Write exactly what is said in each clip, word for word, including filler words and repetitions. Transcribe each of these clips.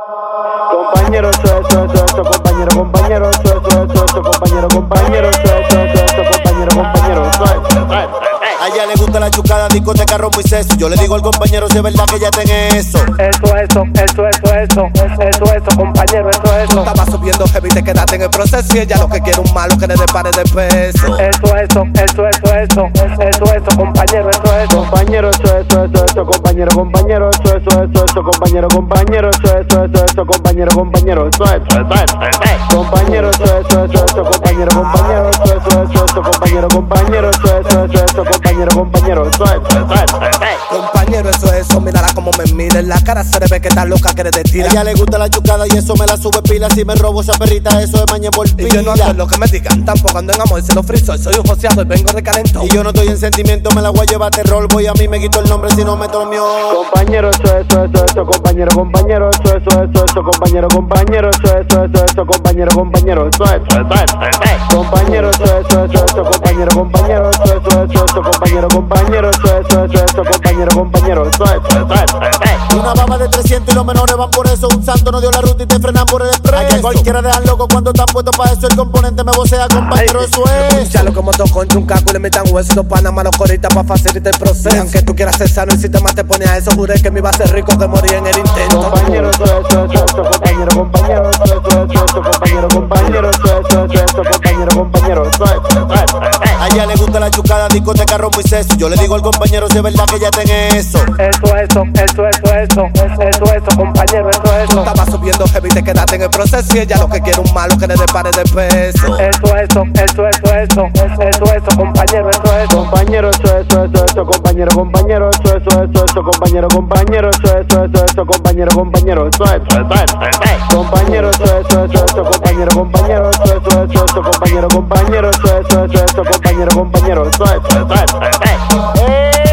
Compañero, eso, eso, eso, eso, compañero, compañero, eso, eso, eso, eso, compañero, compañero, eso, eso, eso, eso, compañero, compañero, eso, eso, eso. A ella le gusta la chucada, discoteca, rompo y seso. Yo le digo al compañero si es verdad que ella tiene eso. Eso, eso, eso, eso, eso, eso, eso, compañero, eso, eso. Estaba subiendo heavy, te quedaste en el proceso. Y ella lo que quiere un malo que le dé pares de peso. Eso, eso, eso, eso, eso, eso, eso, compañero, eso, eso. Compañero, eso, eso, eso, eso, compañero, compañero, eso, eso, eso, eso, compañero, compañero, eso, eso, eso, eso, compañero, compañero, eso, eso, eso, eso. Compañero, eso, eso, eso, eso, compañero, compañero, eso, eso, eso, eso, compañero, compañero, eso, eso, eso, eso, compañero, compañero, eso, eso, eso, eso. Compañero, eso, eso, mírala como me mira. En la cara se le ve que está loca, que le tira. A ella le gusta la chucada y eso me la sube pila. Si me robo esa perrita, eso es mañana por pila. Y yo no ando en lo que me digan, tampoco ando en amor, se lo friso. Soy un joseado y vengo de calentón. Y yo no estoy en sentimiento, me la voy a llevar terror. Voy a mí, me quito el nombre si no me tomió. Compañero, eso, eso, eso, eso, compañero, compañero, eso, eso, eso, eso, compañero, compañero, eso, eso, eso, eso, compañero, compañero, eso, eso, eso, eso. Compañero, eso, eso, eso, eso, compañero, compañero, eso, eso, eso, eso, compañero, compañero, eso, eso, eso, eso, compañero, compañero, eso, eso, eso, eso. Una baba de trescientos y los menores van por eso. Un santo no dio la ruta y te frenan por el expreso. Aquí cualquiera dejan loco cuando están puestos para eso. El componente me vocea, compañero, eso es. Ya lo como toco con un caco y le metan hueso. Dos panas los coritas para facilitar el proceso. Y aunque tú quieras ser sano, el sistema te pone a eso. Juré que me iba a ser rico, que moría en el intento. Compañero, eso, eso, eso, eso, compañero, compañero, eso, eso, eso, eso, compañero, compañero, eso, eso, eso, eso, compañero, compañero, eso, eso, eso, eso. A ella le gusta la chucada, discoteca, rompo y seso. Yo le digo al compañero si es verdad que ella tiene eso. Eso, eso, eso, eso, eso, eso, eso, compañero, eso, eso. Estaba subiendo heavy, te quedaste en el proceso. Y ella lo que quiere un malo que le dé pares de peso. Eso, eso, eso, eso, eso, eso, eso, compañero, eso, eso. Compañero, eso, eso, eso, eso, compañero, compañero, eso, eso, eso, eso, compañero, compañero, eso, eso, eso, eso, compañero, compañero, eso, eso, eso, eso. Compañero, eso, eso, eso, eso, compañero, compañero, eso, eso, eso, eso, compañero, compañero, eso, eso, eso, eso, compañero, compañero, eso, eso, eso, eso.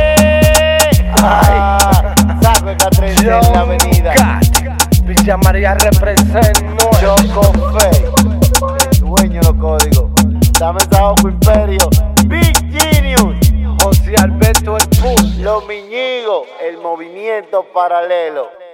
Ay, salve Catrina en la avenida. Villa María representa Choco Fe, dueño de los códigos. Dame esa ojo imperio. Big Genius, José Alberto el Puz. Los Miñigos, el movimiento paralelo.